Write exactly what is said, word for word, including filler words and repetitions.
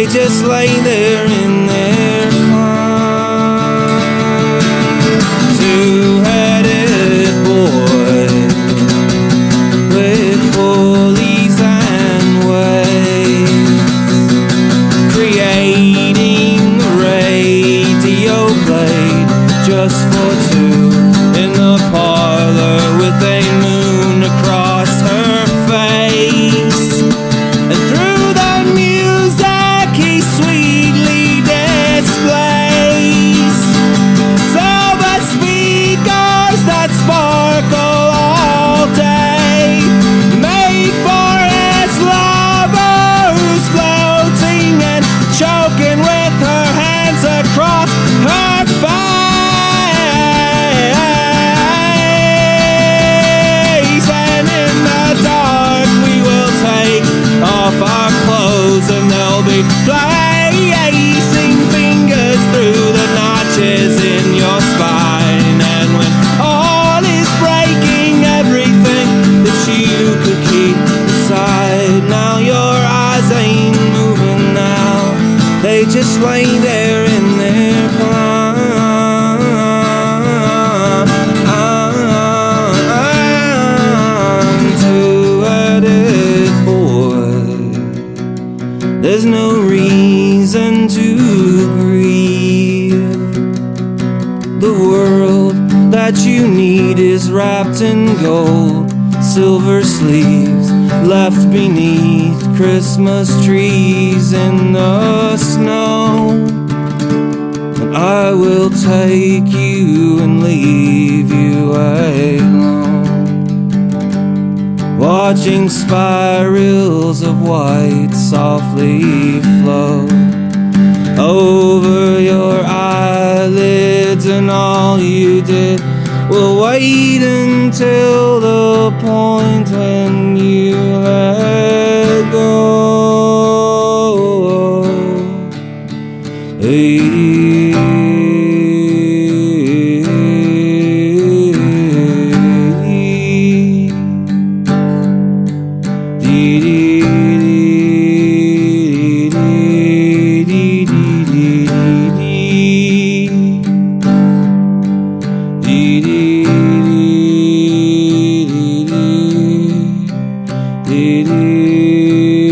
just lay there in their climb. Two-headed boy with pulleys and waves, creating a radio blade just for two in the parlor with a moon across her face. And through the music he sweetly displays silver speakers that sparkle all day, made for his lover who's floating and choking with her hands across her face. And in the dark we will take off our clothes and they'll be placing fingers through the notches in your spine. And when all is breaking, everything that you could keep inside, now your eyes ain't moving now, they just lay there in their prime. Two-headed boy, there's no reason to grieve. The world that you need is wrapped in gold, silver sleeves left beneath Christmas trees in the snow. And I will take you and leave you alone, watching spirals of white softly flow over your eyelids, and all you did will wait until the point when you let go. Hey. Dee dee